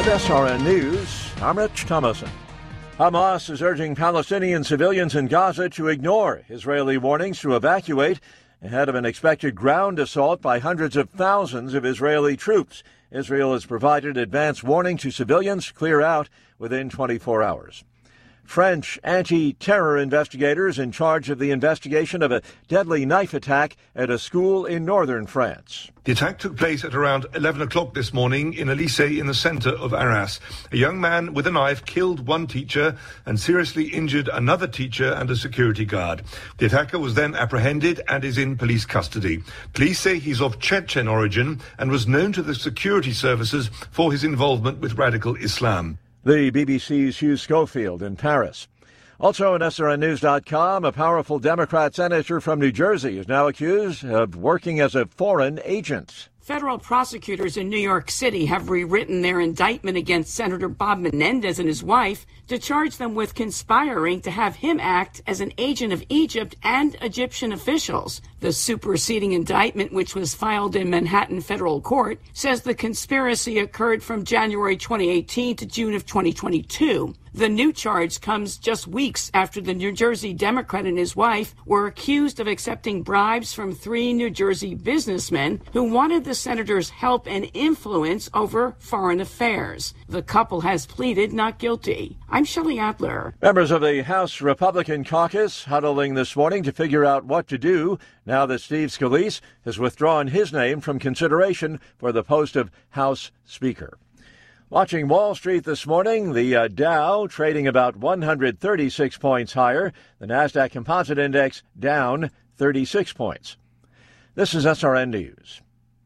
With SRN News, I'm Rich Thomason. Hamas is urging Palestinian civilians in Gaza to ignore Israeli warnings to evacuate ahead of an expected ground assault by hundreds of thousands of Israeli troops. Israel has provided advance warning to civilians to clear out within 24 hours. French anti-terror investigators in charge of the investigation of a deadly knife attack at a school in northern France. The attack took place at around 11 o'clock this morning in a lycée in the center of Arras. A young man with a knife killed one teacher and seriously injured another teacher and a security guard. The attacker was then apprehended and is in police custody. Police say he's of Chechen origin and was known to the security services for his involvement with radical Islam. The BBC's Hugh Schofield in Paris. Also on SRNnews.com, a powerful Democrat senator from New Jersey is now accused of working as a foreign agent. Federal prosecutors in New York City have rewritten their indictment against Senator Bob Menendez and his wife to charge them with conspiring to have him act as an agent of Egypt and Egyptian officials. The superseding indictment, which was filed in Manhattan federal court, says the conspiracy occurred from January 2018 to June of 2022. The new charge comes just weeks after the New Jersey Democrat and his wife were accused of accepting bribes from 3 New Jersey businessmen who wanted the senator's help and influence over foreign affairs. The couple has pleaded not guilty. I'm Shelley Adler. Members of the House Republican caucus huddling this morning to figure out what to do now that Steve Scalise has withdrawn his name from consideration for the post of House Speaker. Watching Wall Street this morning, the Dow trading about 136 points higher. The Nasdaq Composite Index down 36 points. This is SRN News.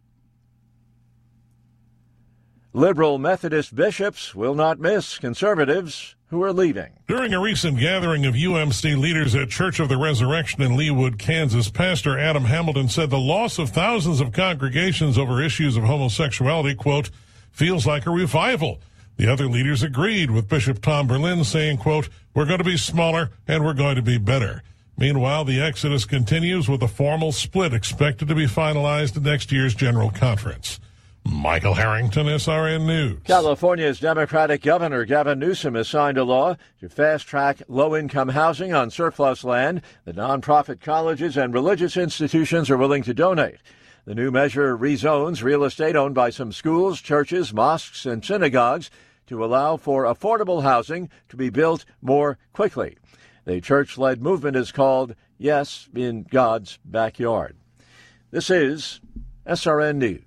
Liberal Methodist bishops will not miss conservatives who are leaving. During a recent gathering of UMC leaders at Church of the Resurrection in Leawood, Kansas, Pastor Adam Hamilton said the loss of thousands of congregations over issues of homosexuality, quote, feels like a revival. The other leaders agreed with Bishop Tom Berlin saying, quote, we're going to be smaller and we're going to be better. Meanwhile, the exodus continues with a formal split expected to be finalized at next year's General Conference. Michael Harrington, SRN News. California's Democratic Governor Gavin Newsom has signed a law to fast-track low-income housing on surplus land that nonprofit colleges and religious institutions are willing to donate. The new measure rezones real estate owned by some schools, churches, mosques, and synagogues to allow for affordable housing to be built more quickly. The church-led movement is called Yes in God's Backyard. This is SRN News.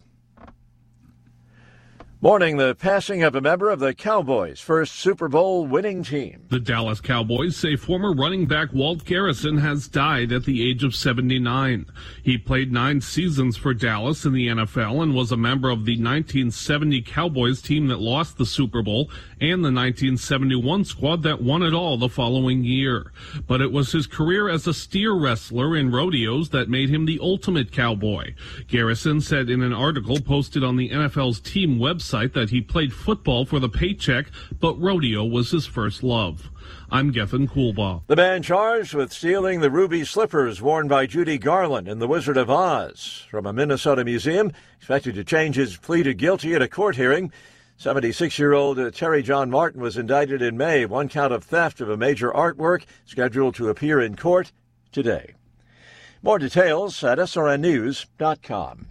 Mourning the passing of a member of the Cowboys' first Super Bowl winning team. The Dallas Cowboys say former running back Walt Garrison has died at the age of 79. He played 9 seasons for Dallas in the NFL and was a member of the 1970 Cowboys team that lost the Super Bowl and the 1971 squad that won it all the following year. But it was his career as a steer wrestler in rodeos that made him the ultimate cowboy. Garrison said in an article posted on the NFL's team website that he played football for the paycheck, but rodeo was his first love. I'm Gethin Coolbaugh. The man charged with stealing the ruby slippers worn by Judy Garland in The Wizard of Oz from a Minnesota museum, expected to change his plea to guilty at a court hearing. 76-year-old Terry John Martin was indicted in May, one count of theft of a major artwork, scheduled to appear in court today. More details at srnnews.com.